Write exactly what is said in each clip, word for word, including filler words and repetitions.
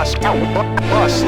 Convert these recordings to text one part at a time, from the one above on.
bust, bust.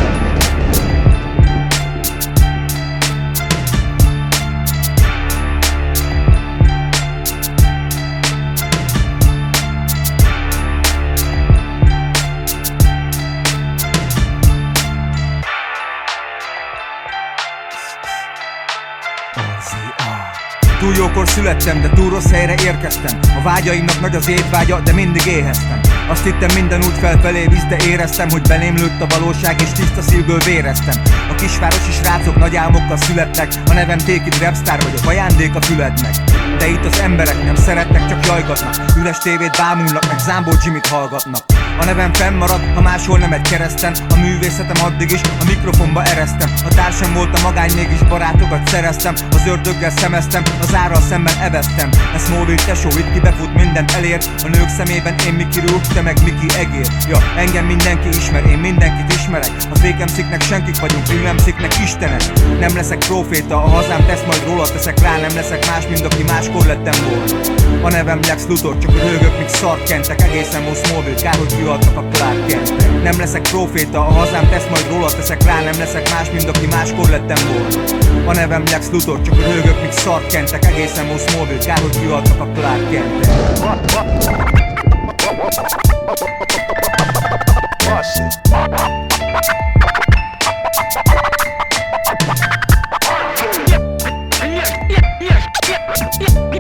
Túl jókor születtem, de túl rossz helyre érkeztem. A vágyaimnak nagy az étvágya, de mindig éheztem. Azt hittem minden út felfelé visz, de éreztem, hogy belém lőtt a valóság, és tiszta szívből véreztem. A kisvárosi srácok nagy álmokkal születnek, a nevem Take It Rapstar vagyok, ajándék a fülednek. De itt az emberek nem szeretnek, csak jajgatnak. Üres tévét bámulnak, meg Zámbó Jimmy-t hallgatnak. A nevem fennmarad, ha máshol nem egy kereszten. A művészetem addig is a mikrofonba eresztem. A társam volt a magány, mégis barátokat szereztem. Az ördöggel szemeztem, az árral szemben eveztem. Ez Smallville tesó, itt ki befut, mindent elér. A nők szemében én Mickey Rourke, te meg Mickey Egér. Ja, engem mindenki ismer, én mindenkit ismerek. A fake em cé-knek senkik vagyunk, real em cé-knek istenek. Nem leszek proféta, a hazám tesz, majd róla teszek rá. Nem leszek más, mint aki máskor lettem volna. A nevem Lex Luthor, csak röhögök, míg szart kentek. Egészen most Smallville, kár, hogy kiadtak a Clark Kentek. Nem leszek proféta, a hazám tesz, majd róla teszek rá. Nem leszek más, mint aki máskor lettem volna. A nevem Lex Luthor, csak röhögök, míg szart kentek. Egészen most Smallville, kár, hogy kiadtak a Clark Kentek.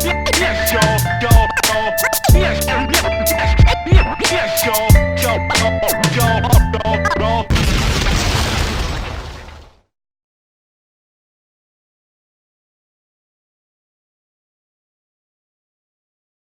Yes, yo, yo, yes, yes, yes, yo, yo.